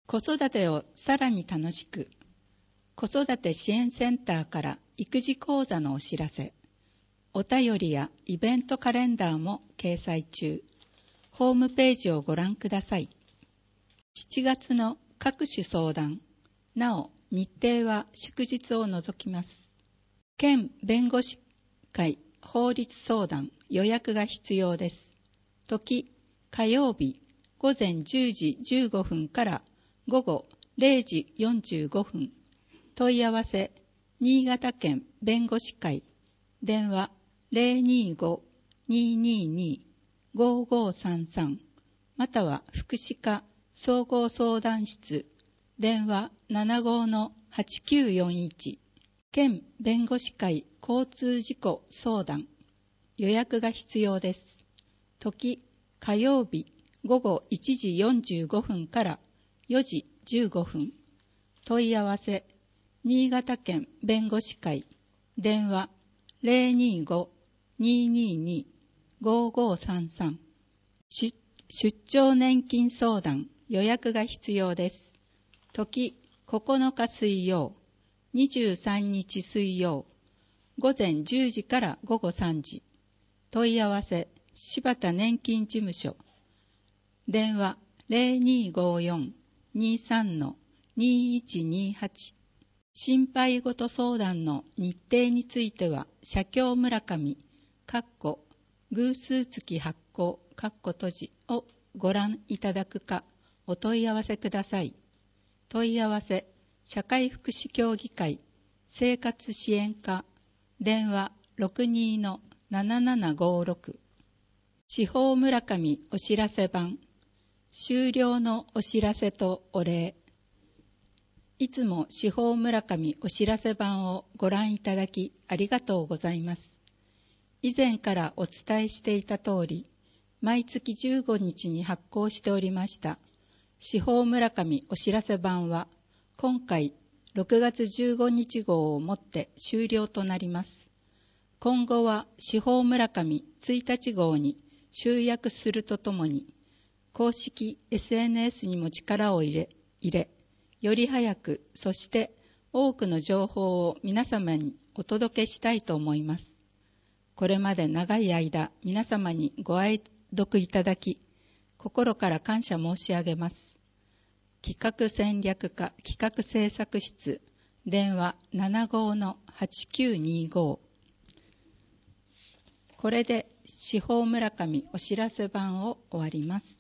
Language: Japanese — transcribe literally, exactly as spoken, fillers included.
子育てをさらに楽しく。子育て支援センターから育児講座のお知らせ。お便りやイベントカレンダーも掲載中。ホームページをご覧ください。しちがつの各種相談。なお、日程は祝日を除きます。県弁護士会法律相談予約が必要です。時、火曜日ごぜんじゅうじじゅうごふんからごごれいじよんじゅうごふん。問い合わせ、新潟県弁護士会。電話 ゼロにーご にーにーにー ごーごーさんさん または福祉課総合相談室。電話 ななごのはちきゅうよんいち。県弁護士会交通事故相談。予約が必要です。時、火曜日ごごいちじよんじゅうごふんからよじじゅうごふん。問い合わせ、新潟県弁護士会。電話 ゼロにーご にーにーにー ごーごーさんさん。出, 出張年金相談。予約が必要です。時、ここのか水曜、にじゅうさんにち水曜、ごぜんじゅうじからごごさんじ。問い合わせ、柴田年金事務所。電話 ゼロにーごよん にーさん にーいちにーはち。心配事相談の日程については、社協村上、かっこ偶数月発行、かっこ閉じをご覧いただくか、お問い合わせください。問い合わせ、社会福祉協議会、生活支援課、電話 ろくにーのななななごろく。司法村上お知らせ版、終了のお知らせとお礼。いつも司法村上お知らせ版をご覧いただきありがとうございます。以前からお伝えしていた通り、毎月じゅうごにちに発行しておりました司法村上お知らせ版は、今回ろくがつじゅうごにち号をもって終了となります。今後は司法村上ついたち号に集約するとともに、公式 エスエヌエス にも力を入れ、入れより早く、そして多くの情報を皆様にお届けしたいと思います。これまで長い間、皆様にご愛読いただき、心から感謝申し上げます。企画戦略課企画制作室、電話 ななごのはちきゅうにーご。これで司法村上お知らせ版を終わります。